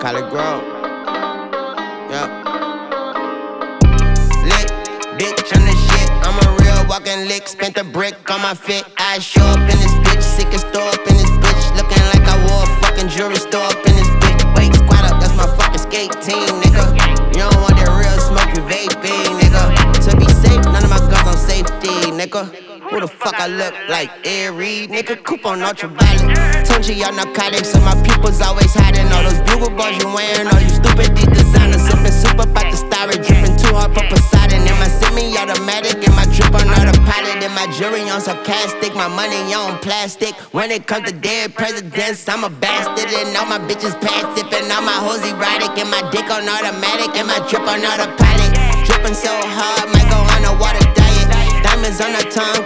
Cali Grove. Yep. Lick, bitch, I'm the shit. I'm a real walking lick. Spent a brick on my fit. I show up in this bitch. Sick and store up in this bitch. Looking like I wore a fucking jewelry store up in this bitch. Wait, squat up, that's my fucking skate team, nigga. You don't want that real smoke, you vaping, nigga. To be safe, none of my guns on safety, nigga. Who the fuck I look like? Airy, nigga, coupe on ultraviolet. Tunchi, y'all narcotics, so my people's always hiding. All those bugle balls you wearing, all you stupid, these designers. Sipping soup up out the styrofoam, dripping too hard for Poseidon. In my semi-automatic, and my drip on autopilot. And my jewelry on sarcastic, my money on plastic. When it comes to dead presidents, I'm a bastard. And all my bitches passive, and all my hoes erotic. And my dick on automatic, and my drip on autopilot. Dripping so hard, might go on a water diet. Diamonds on her tongue.